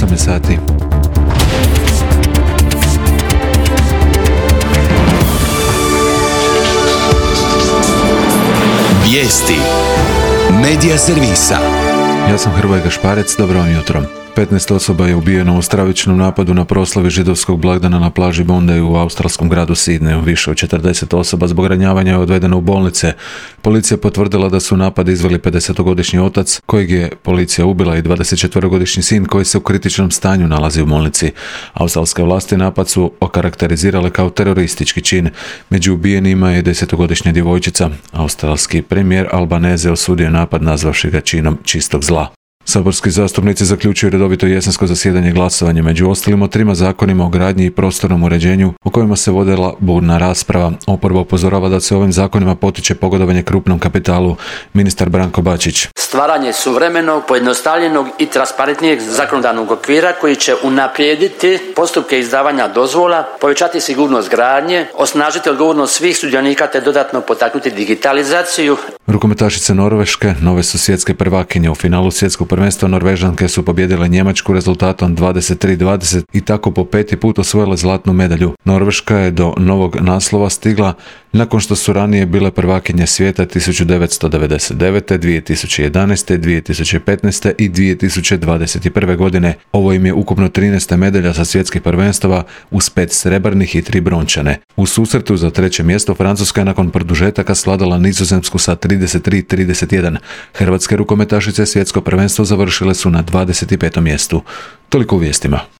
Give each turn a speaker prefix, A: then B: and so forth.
A: 17 sati.
B: Vijesti Medija servisa.
A: Ja sam Hrvoje Gašparec, dobro vam jutro. 15 osoba je ubijeno u stravičnom napadu na proslavi židovskog blagdana na plaži Bondi u australskom gradu Sidneju. Više od 40 osoba zbog ranjavanja je odvedeno u bolnice. Policija potvrdila da su napad izveli 50-godišnji otac, kojeg je policija ubila, i 24-godišnji sin koji se u kritičnom stanju nalazi u bolnici. Australske vlasti napad su okarakterizirale kao teroristički čin. Među ubijenima je 10-godišnja djevojčica. Australski premijer Albanese osudio napad nazvavši ga činom čistog zla. Saborski zastupnici zaključuju redovito jesensko zasjedanje glasovanja, među ostalim o 3 zakonima o gradnji i prostornom uređenju o kojima se vodila burna rasprava. Oporba upozorava da se ovim zakonima potiče pogodovanje krupnom kapitalu. Ministar Branko Bačić.
C: Stvaranje suvremenog, pojednostavljenog i transparentnijeg zakonodavnog okvira koji će unaprijediti postupke izdavanja dozvola, povećati sigurnost gradnje, osnažiti odgovornost svih sudionika te dodatno potaknuti digitalizaciju.
A: Rukometašice Norveške nove su svjetske prvakinje. U finalu svjetskog prvenstva Norvežanke su pobijedile Njemačku rezultatom 23-20 i tako po 5. put osvojile zlatnu medalju. Norveška je do novog naslova stigla nakon što su ranije bile prvakinje svijeta 1999., 2011., 2015. i 2021. godine. Ovo im je ukupno 13. medalja sa svjetskih prvenstava uz 5 srebrnih i 3 brončane. U susretu za 3. mjesto Francuska je nakon produžetaka svladala Nizozemsku sa 33-31. Hrvatske rukometašice svjetsko prvenstvo završile su na 25. mjestu. Toliko u vijestima.